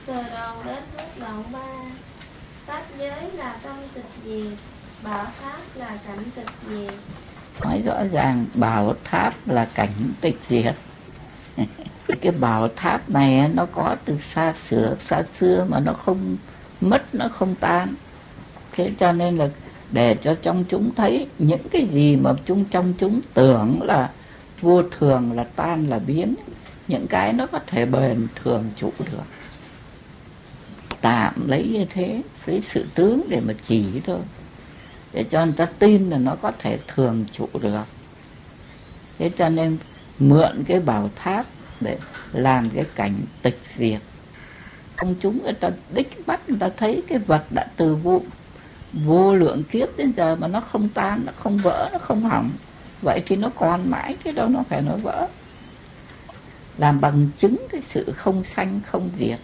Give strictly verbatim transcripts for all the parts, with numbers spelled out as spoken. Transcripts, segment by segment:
Từ đầu đến hết đoạn ba. Pháp giới là tâm tịch diệt, bảo tháp là cảnh tịch diệt. Nói rõ ràng bảo tháp là cảnh tịch diệt. Cái bảo tháp này nó có từ xa xưa xa xưa mà nó không mất, nó không tan. Thế cho nên là để cho trong chúng thấy những cái gì mà chúng trong chúng tưởng là vô thường, là tan, là biến, những cái nó có thể bền thường trụ được. Tạm lấy như thế, lấy sự tướng để mà chỉ thôi, để cho người ta tin là nó có thể thường trụ được. Thế cho nên mượn cái bảo tháp để làm cái cảnh tịch diệt. Công chúng người ta đích bắt người ta thấy cái vật đã từ vô, vô lượng kiếp đến giờ mà nó không tan, nó không vỡ, nó không hỏng. Vậy thì nó còn mãi chứ đâu nó phải nó vỡ. Làm bằng chứng cái sự không sanh không diệt.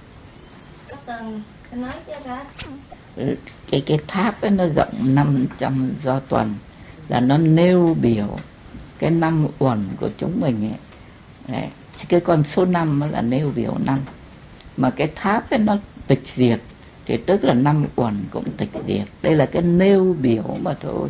Nói cái cái tháp ấy nó rộng năm trăm do tuần, là nó nêu biểu cái năm uẩn của chúng mình ấy. Đấy, cái con số năm là nêu biểu năm, mà cái tháp ấy nó tịch diệt thì tức là năm uẩn cũng tịch diệt. Đây là cái nêu biểu mà thôi.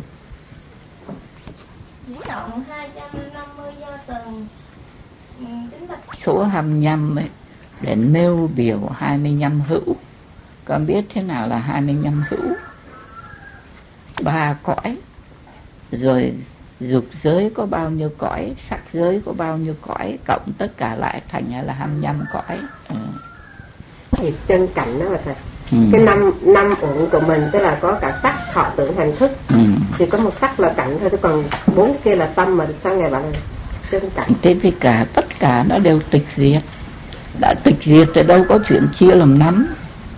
Rộng hai trăm năm mươi do tuần. Số hai mươi lăm ấy để nêu biểu hai mươi lăm hữu. Con biết thế nào là hai mươi lăm hữu? Ba cõi. Rồi dục giới có bao nhiêu cõi, sắc giới có bao nhiêu cõi, cộng tất cả lại thành là hai mươi lăm cõi. Ừ. Thì chân cảnh đó mà thầy. Ừ. Cái năm năm uẩn của mình tức là có cả sắc, thọ, tưởng, hành, thức. Ừ. Chỉ có một sắc là cảnh thôi, chứ còn bốn kia là tâm, mà sao ngài bảo là chân cảnh? Thế vì cả tất cả nó đều tịch diệt. Đã tịch diệt thì đâu có chuyện chia làm năm.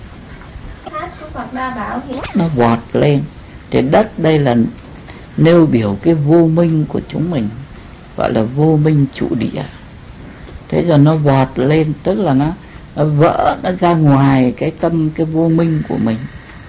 Nó vọt lên. Thì đất đây là nêu biểu cái vô minh của chúng mình, gọi là vô minh trụ địa. Thế rồi nó vọt lên, tức là nó, nó vỡ, nó ra ngoài cái tâm, cái vô minh của mình.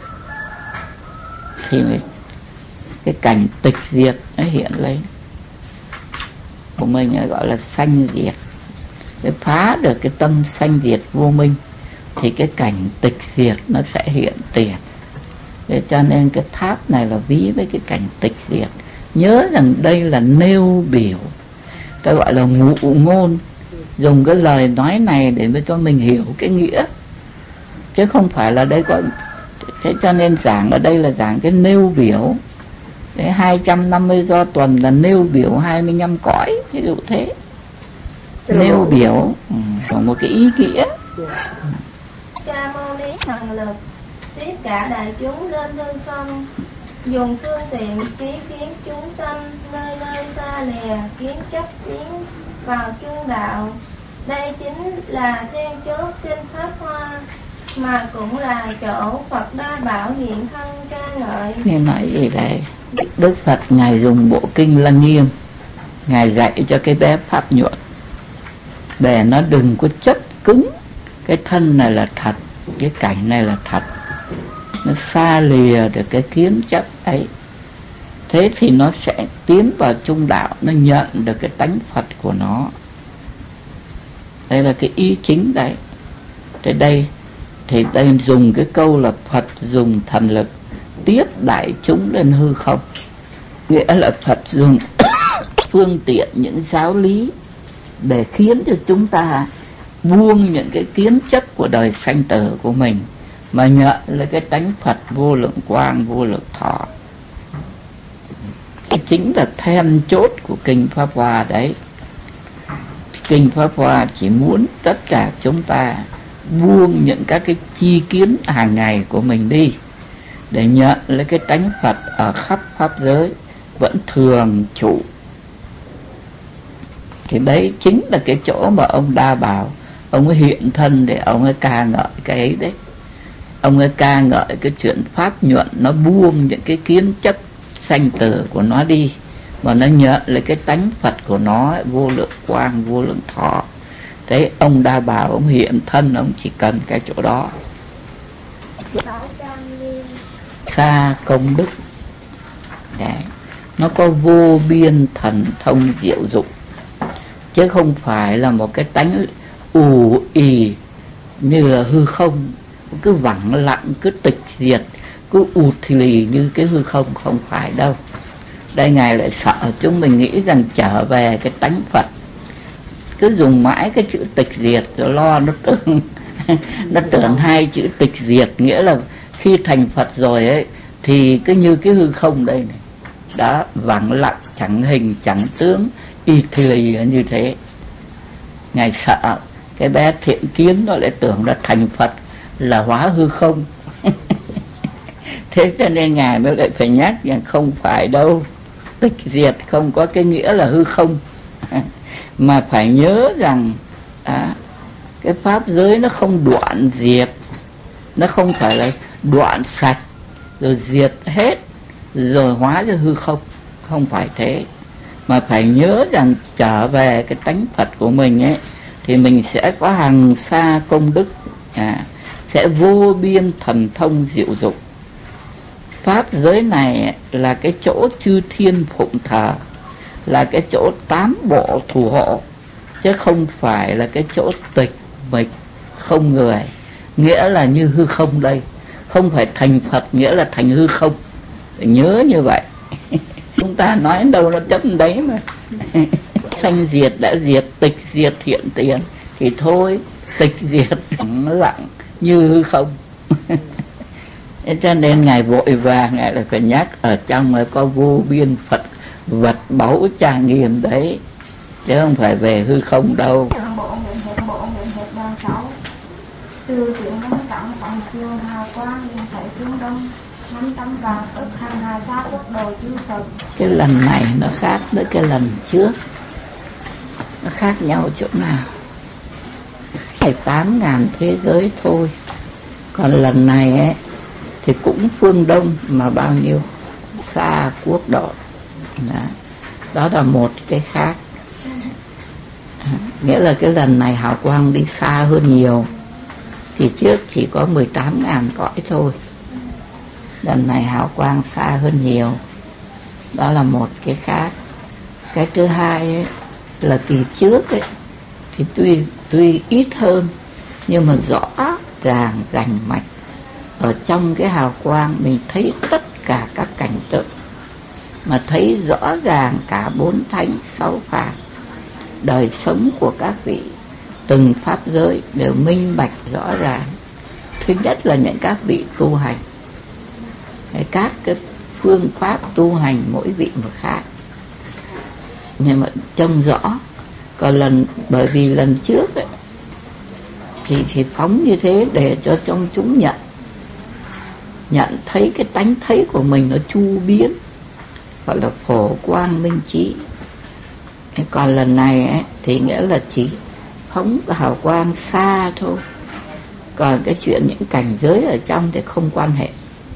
Thì cái cảnh tịch diệt nó hiện lên của mình, gọi là sanh diệt. Để phá được cái tâm sanh diệt vô minh thì cái cảnh tịch diệt nó sẽ hiện tiền. Để cho nên cái tháp này là ví với cái cảnh tịch diệt. Nhớ rằng đây là nêu biểu, ta gọi là ngụ ngôn, dùng cái lời nói này để cho mình hiểu cái nghĩa, chứ không phải là đây có. Thế cho nên giảng ở đây là giảng cái nêu biểu. Đấy, hai trăm năm mươi do tuần là nêu biểu hai mươi lăm cõi, ví dụ thế. Nêu biểu ừ, có một cái ý nghĩa. Ca Mâu Ni Hằng Lực tiếp cả đại chúng lên hư không, dùng phương tiện trí kiến chúng sanh nơi nơi xa lìa, kiến chấp tiến vào chung đạo. Đây chính là then chốt kinh Pháp Hoa, mà cũng là chỗ Phật Đa Bảo hiện thân ca ngợi. Nghe nói gì đây? Đức Phật ngài dùng bộ kinh Lăng Nghiêm, ngài dạy cho cái bé Pháp Nhuận để nó đừng có chấp cứng cái thân này là thật, cái cảnh này là thật, nó xa lìa được cái kiến chấp ấy. Thế thì nó sẽ tiến vào trung đạo, nó nhận được cái tánh Phật của nó. Đây là cái ý chính đấy. Thế đây thì đây dùng cái câu là Phật dùng thần lực tiếp đại chúng lên hư không, nghĩa là Phật dùng phương tiện những giáo lý để khiến cho chúng ta buông những cái kiến chấp của đời sanh tử của mình, mà nhận lấy cái tánh Phật vô lượng quang, vô lượng thọ. Cái chính là then chốt của kinh Pháp Hoa đấy. Kinh Pháp Hoa chỉ muốn tất cả chúng ta buông những các cái chi kiến hàng ngày của mình đi, để nhận lấy cái tánh Phật ở khắp pháp giới vẫn thường trụ. Thì đấy chính là cái chỗ mà ông Đa Bảo, ông ấy hiện thân để ông ấy ca ngợi cái ấy đấy. Ông ấy ca ngợi cái chuyện Pháp Nhuận nó buông những cái kiến chấp sanh tử của nó đi, mà nó nhận lấy cái tánh Phật của nó, vô lượng quang, vô lượng thọ. Đấy, ông Đa Bảo ông hiện thân, ông chỉ cần cái chỗ đó. Xa công đức. Đấy, nó có vô biên thần thông diệu dụng, chứ không phải là một cái tánh ù ì như là hư không, cứ vắng lặng, cứ tịch diệt, cứ ụt thì lì như cái hư không. Không phải đâu. Đây Ngài lại sợ chúng mình nghĩ rằng trở về cái tánh Phật, cứ dùng mãi cái chữ tịch diệt rồi lo nó tưởng nó tưởng hai chữ tịch diệt nghĩa là khi thành Phật rồi ấy thì cứ như cái hư không đây này, đã vắng lặng, chẳng hình chẳng tướng, y thì lì như thế. Ngài sợ cái bé thiện kiến nó lại tưởng là thành Phật là hóa hư không. Thế cho nên Ngài mới lại phải nhắc rằng không phải đâu, tịch diệt không có cái nghĩa là hư không. Mà phải nhớ rằng à, cái pháp giới nó không đoạn diệt, nó không phải là đoạn sạch rồi diệt hết rồi hóa ra hư không. Không phải thế. Mà phải nhớ rằng trở về cái tánh Phật của mình ấy thì mình sẽ có hằng sa công đức, à, sẽ vô biên thần thông diệu dụng. Pháp giới này là cái chỗ chư thiên phụng thờ, là cái chỗ tám bộ thủ hộ, chứ không phải là cái chỗ tịch mịch không người, nghĩa là như hư không đây. Không phải thành Phật nghĩa là thành hư không. Nhớ như vậy. Chúng ta nói đâu nó chấp đấy mà. Sanh diệt đã diệt, tịch diệt hiện tiền thì thôi, tịch diệt nó lặng như hư không. Cho nên Ngài vội vàng, Ngài lại phải nhắc ở trong là có vô biên Phật vật báu trà nghiêm đấy, chứ không phải về hư không đâu. Bộ nguyện hệ bộ nguyện hệ ba sáu từ tiếng năm tặng bằng phương hào quang nhìn thấy phương đông năm trăm vàng ức hàng hà sa quốc đồ chư Phật. Cái lần này nó khác với cái lần trước, nó khác nhau chỗ nào? Phải tám ngàn thế giới thôi, còn lần này ấy thì cũng phương đông mà bao nhiêu xa quốc độ. Đó, đó là một cái khác. À, nghĩa là cái lần này hào quang đi xa hơn nhiều. Thì trước chỉ có mười tám ngàn cõi thôi, lần này hào quang xa hơn nhiều. Đó là một cái khác. Cái thứ hai ấy, là kỳ trước ấy, thì tuy tuy ít hơn nhưng mà rõ ràng rành mạch. Ở trong cái hào quang mình thấy tất cả các cảnh tượng, mà thấy rõ ràng cả bốn thánh sáu phàm, đời sống của các vị, từng pháp giới đều minh bạch rõ ràng. Thứ nhất là những các vị tu hành, các cái phương pháp tu hành mỗi vị một khác, nhưng mà trông rõ. Còn lần bởi vì lần trước ấy, thì thì phóng như thế để cho trong chúng nhận nhận thấy cái tánh thấy của mình nó chu biến, gọi là phổ quang minh trí. Còn lần này ấy, thì nghĩa là chỉ phóng hào quang xa thôi, còn cái chuyện những cảnh giới ở trong thì không quan hệ.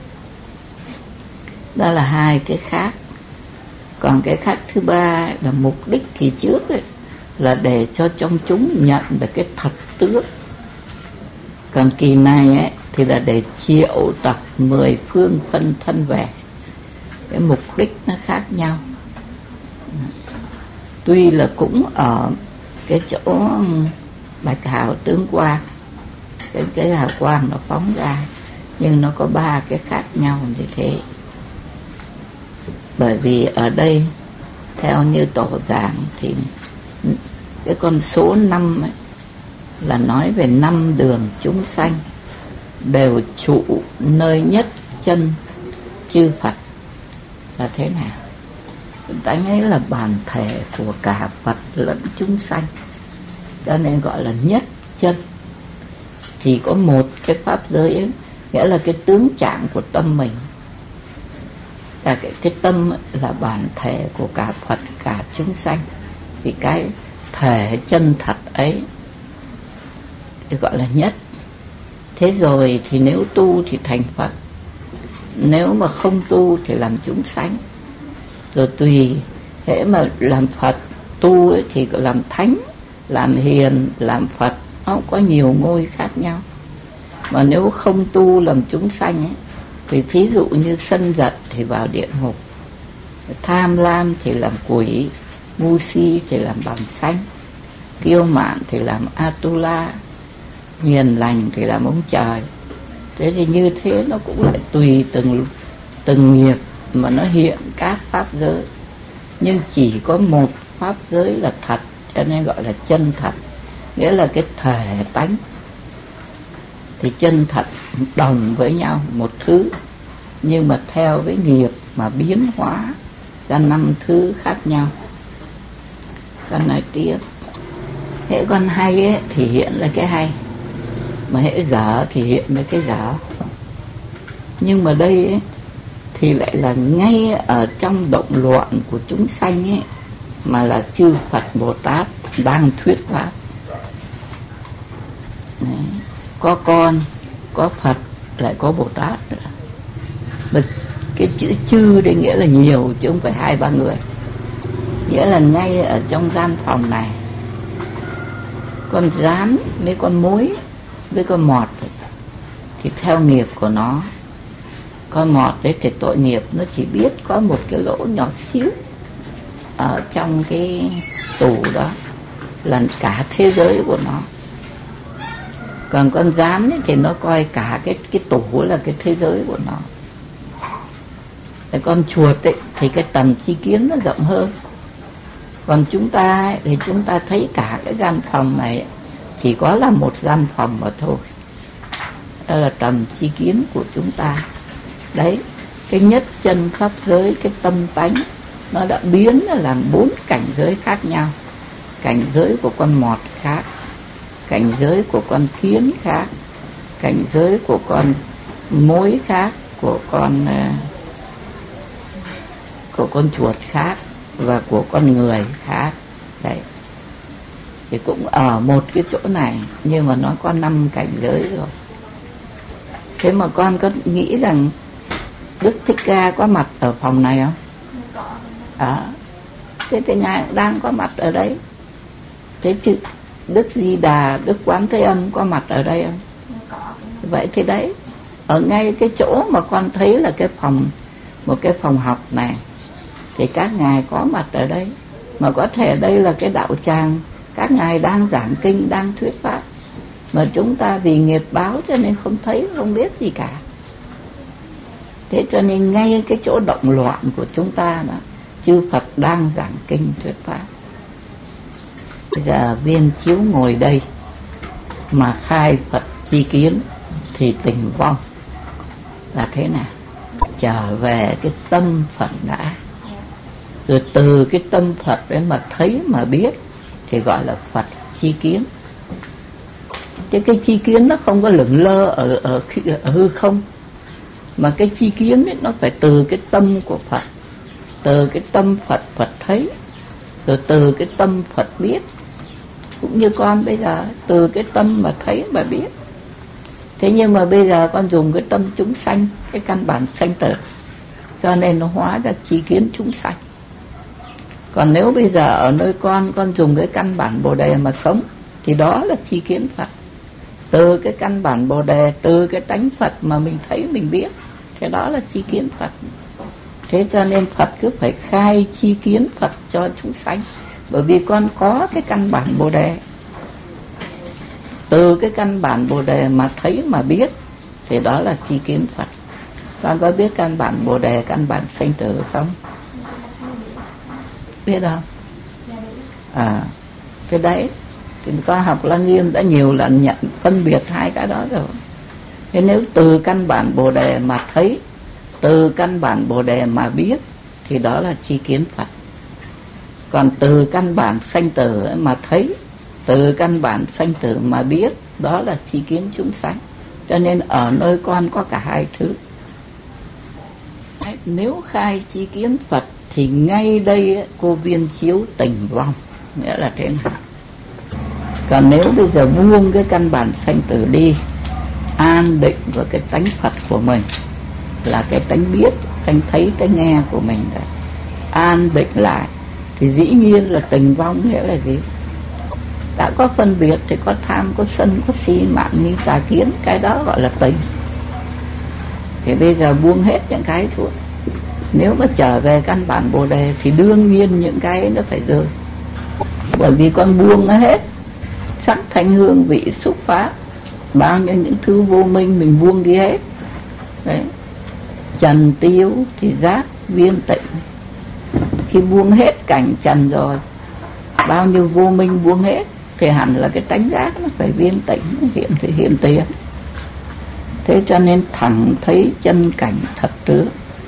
Đó là hai cái khác. Còn cái khác thứ ba là mục đích kỳ trước ấy, là để cho trong chúng nhận được cái thật tướng. Còn kỳ này ấy, thì là để triệu tập mười phương phân thân về. Cái mục đích nó khác nhau. Tuy là cũng ở cái chỗ bạch hào tướng quang, cái, cái hào quang nó phóng ra, nhưng nó có ba cái khác nhau như thế. Bởi vì ở đây theo như tổ giảng thì cái con số năm ấy, là nói về năm đường chúng sanh đều trụ nơi nhất chân chư Phật. Là thế nào? Tánh ấy là bản thể của cả Phật lẫn chúng sanh, cho nên gọi là nhất chân. Chỉ có một cái pháp giới ấy, nghĩa là cái tướng trạng của tâm mình. Và cái, cái tâm là bản thể của cả Phật, cả chúng sanh. Thì cái thể chân thật ấy thì gọi là nhất. Thế rồi thì nếu tu thì thành Phật, nếu mà không tu thì làm chúng sanh. Rồi tùy, hễ mà làm Phật tu ấy thì làm thánh, làm hiền, làm Phật, nó có nhiều ngôi khác nhau. Mà nếu không tu làm chúng sanh ấy, thì ví dụ như sân giận thì vào địa ngục, tham lam thì làm quỷ, ngu si thì làm bẩm sanh, kiêu mạn thì làm Atula, hiền lành thì làm ông trời. Thế thì như thế nó cũng lại tùy từng từng nghiệp mà nó hiện các pháp giới. Nhưng chỉ có một pháp giới là thật, cho nên gọi là chân thật, nghĩa là cái thể tánh. Thì chân thật đồng với nhau một thứ, nhưng mà theo với nghiệp mà biến hóa ra năm thứ khác nhau. Con nói tiếp, hễ con hay ấy, thì hiện là cái hay, mà hễ dở thì hiện là cái dở. Nhưng mà đây ấy, thì lại là ngay ở trong động loạn của chúng sanh ấy, mà là chư Phật Bồ Tát đang thuyết pháp. Đấy. Có con, có Phật, lại có Bồ Tát nữa. Mà cái chữ chư đây nghĩa là nhiều, chứ không phải hai ba người. Nghĩa là ngay ở trong gian phòng này, con rán với con mối với con mọt thì theo nghiệp của nó. Con mọt đấy thì tội nghiệp nó chỉ biết có một cái lỗ nhỏ xíu ở trong cái tủ đó là cả thế giới của nó. Còn con rán ấy thì nó coi cả cái cái tủ là cái thế giới của nó. Cái con chuột ấy thì cái tầm chi kiến nó rộng hơn. Còn chúng ta ấy, thì chúng ta thấy cả cái gian phòng này chỉ có là một gian phòng mà thôi. Đó là tầm chi kiến của chúng ta. Đấy, cái nhất chân pháp giới, cái tâm tánh nó đã biến ra làm bốn cảnh giới khác nhau. Cảnh giới của con mọt khác, cảnh giới của con kiến khác, cảnh giới của con mối khác, của con của con chuột khác, và của con người khác. Đấy, thì cũng ở một cái chỗ này, nhưng mà nó có năm cảnh giới rồi. Thế mà con có nghĩ rằng Đức Thích Ca có mặt ở phòng này không? À, thế thì Ngài đang có mặt ở đấy. Thế chứ Đức Di Đà, Đức Quán Thế Âm có mặt ở đây không? Vậy thì đấy, ở ngay cái chỗ mà con thấy là cái phòng, một cái phòng học này, thì các ngài có mặt ở đây. Mà có thể đây là cái đạo tràng các ngài đang giảng kinh, đang thuyết pháp, mà chúng ta vì nghiệp báo cho nên không thấy, không biết gì cả. Thế cho nên ngay cái chỗ động loạn của chúng ta đó, chư Phật đang giảng kinh thuyết pháp. Bây giờ Viên Chiếu ngồi đây mà khai Phật chi kiến thì tình vong là thế nào? Trở về cái tâm Phật đã, rồi từ cái tâm Phật đấy mà thấy mà biết thì gọi là Phật chi kiến. Chứ cái chi kiến nó không có lững lơ ở, ở, ở hư không, mà cái chi kiến ấy, nó phải từ cái tâm của Phật, từ cái tâm Phật Phật thấy, rồi từ cái tâm Phật biết. Cũng như con bây giờ từ cái tâm mà thấy mà biết. Thế nhưng mà bây giờ con dùng cái tâm chúng sanh, cái căn bản sanh tử, cho nên nó hóa ra chi kiến chúng sanh. Còn nếu bây giờ ở nơi con, con dùng cái căn bản Bồ Đề mà sống, thì đó là chi kiến Phật. Từ cái căn bản Bồ Đề, từ cái tánh Phật mà mình thấy mình biết, thế đó là chi kiến Phật. Thế cho nên Phật cứ phải khai chi kiến Phật cho chúng sanh, bởi vì con có cái căn bản Bồ Đề. Từ cái căn bản Bồ Đề mà thấy mà biết, thì đó là chi kiến Phật. Con có biết căn bản Bồ Đề, căn bản sanh tử không? Biết không? À, cái đấy thì con học Lăng Nghiêm đã nhiều lần nhận phân biệt hai cái đó rồi. Thế nếu từ căn bản Bồ Đề mà thấy, từ căn bản Bồ Đề mà biết, thì đó là chi kiến Phật. Còn từ căn bản sanh tử mà thấy, từ căn bản sanh tử mà biết, đó là chi kiến chúng sanh. Cho nên ở nơi con có cả hai thứ. Nếu khai chi kiến Phật thì ngay đây cô Viên Chiếu tình vong, nghĩa là thế nào? Còn nếu bây giờ buông cái căn bản sanh tử đi, an định vào cái tánh Phật của mình, là cái tánh biết, tánh thấy, cái nghe của mình đấy, an định lại, thì dĩ nhiên là tình vong. Nghĩa là gì? Đã có phân biệt thì có tham, có sân, có si, mạn, nghi, tà kiến, cái đó gọi là tình. Thì bây giờ buông hết những cái thôi. Nếu mà trở về căn bản Bồ Đề thì đương nhiên những cái nó phải rơi, bởi vì con buông nó hết. Sắc thanh hương vị xúc pháp bao nhiêu những thứ vô minh mình buông đi hết. Đấy, trần tiêu thì giác viên tịnh. Khi buông hết cảnh trần rồi, bao nhiêu vô minh buông hết, thì hẳn là cái tánh giác nó phải viên tịnh, nó hiện thì hiện tiền. Thế cho nên thẳng thấy chân cảnh thật tướng.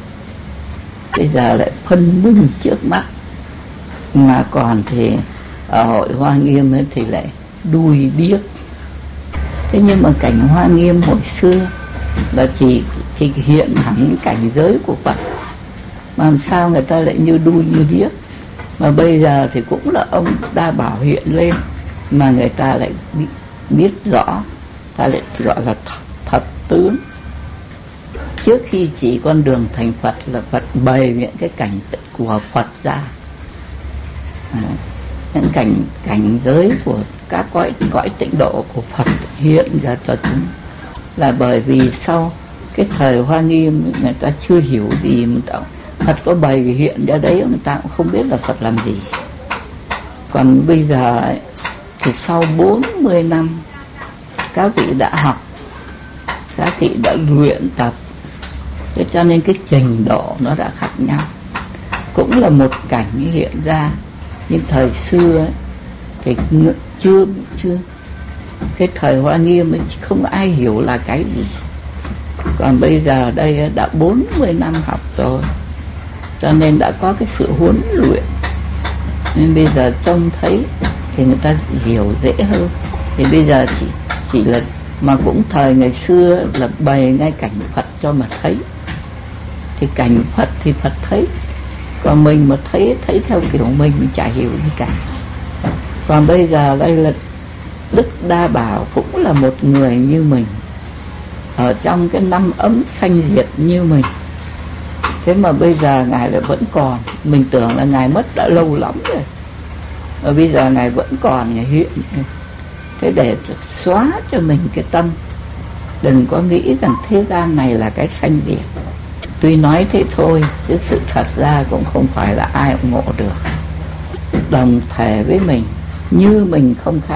Bây giờ lại phân minh trước mắt, mà còn thì ở hội Hoa Nghiêm ấy thì lại đuôi điếc. Thế nhưng mà cảnh Hoa Nghiêm hồi xưa là chỉ, chỉ hiện hẳn cảnh giới của Phật, mà làm sao người ta lại như đuôi như điếc. Mà bây giờ thì cũng là ông Đa Bảo hiện lên, mà người ta lại biết, biết rõ, ta lại gọi là thật, thật tướng. Trước khi chỉ con đường thành Phật là Phật bày những cái cảnh của Phật ra, à, những cảnh cảnh giới của các cõi cõi tịnh độ của Phật hiện ra cho chúng. Là bởi vì sau cái thời Hoa Nghiêm người ta chưa hiểu gì, mà Phật có bày hiện ra đấy, người ta cũng không biết là Phật làm gì. Còn bây giờ ấy, thì sau bốn mươi năm các vị đã học, các vị đã luyện tập, thế cho nên cái trình độ nó đã khác nhau. Cũng là một cảnh hiện ra, nhưng thời xưa ấy, thì chưa chưa cái thời Hoa Nghiêm ấy không ai hiểu là cái gì. Còn bây giờ đây đã bốn mươi năm học rồi, cho nên đã có cái sự huấn luyện, nên bây giờ trông thấy thì người ta hiểu dễ hơn. Thì bây giờ chỉ chỉ là, mà cũng thời ngày xưa là bày ngay cảnh Phật cho mà thấy, thì cảnh Phật thì Phật thấy, còn mình mà thấy thấy theo kiểu mình mình chả hiểu gì cả. Còn bây giờ đây là Đức Đa Bảo cũng là một người như mình, ở trong cái năm ấm sanh diệt như mình. Thế mà bây giờ Ngài lại vẫn còn. Mình tưởng là Ngài mất đã lâu lắm rồi, và bây giờ Ngài vẫn còn, Ngài hiện. Thế để xóa cho mình cái tâm, đừng có nghĩ rằng thế gian này là cái sanh diệt. Tuy nói thế thôi, chứ sự thật ra cũng không phải là ai cũng ngộ được. Đồng thể với mình, như mình không khác.